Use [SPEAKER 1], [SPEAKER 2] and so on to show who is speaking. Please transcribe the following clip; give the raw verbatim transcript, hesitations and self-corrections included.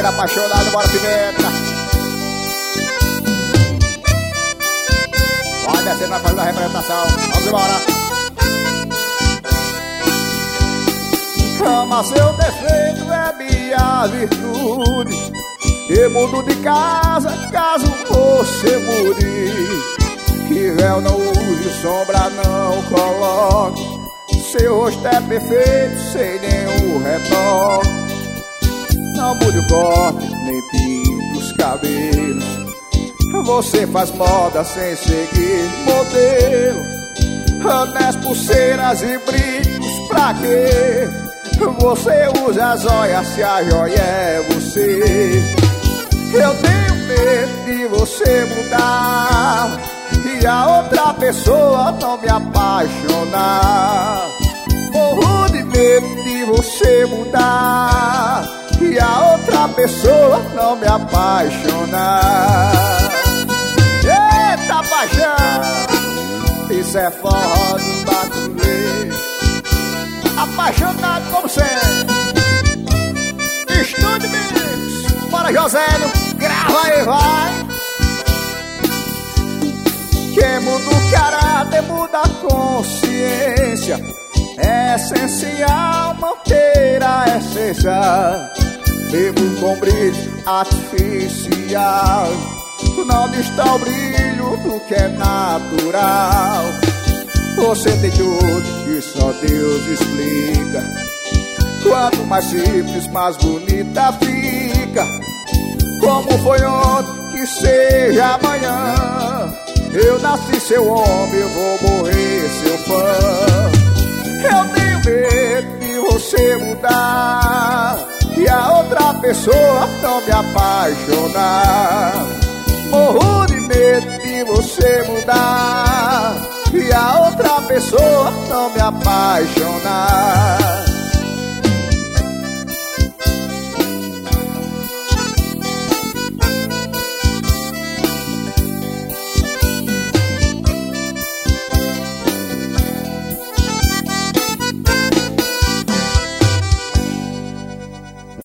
[SPEAKER 1] Roseira apaixonado, bora pimenta. Vai descer, vai fazer a representação. Vamos embora. Ama seu defeito, é minha virtude. Eu mudo de casa, caso você mude. Que véu não use, sombra não coloque. Seu rosto é perfeito, sem nenhum retoque. Não mude o corte, nem pinte os cabelos. Você faz moda sem seguir modelo. Anéis, pulseiras e brincos, pra quê? Você usa as joias, se a joia é você. Eu tenho medo de você mudar e a outra pessoa não me apaixonar. Morro de medo de você mudar e a outra pessoa não me apaixonar. Eita paixão, isso é forró do batuleiro. Apaixonado como sempre. Estúdio Mix. Bora, Josélio, grava aí, vai. Quem muda o caráter muda a consciência. É essencial manter a essência. Vivo com brilho artificial. Não está o brilho do que é natural. Você tem tudo que só Deus explica. Quanto mais simples, mais bonita fica. Como foi ontem, que seja amanhã. Eu nasci seu homem, eu vou morrer seu fã. Eu tenho medo de você mudar e a outra pessoa não me apaixonar. Morro de medo de você mudar e a outra pessoa não me apaixonar.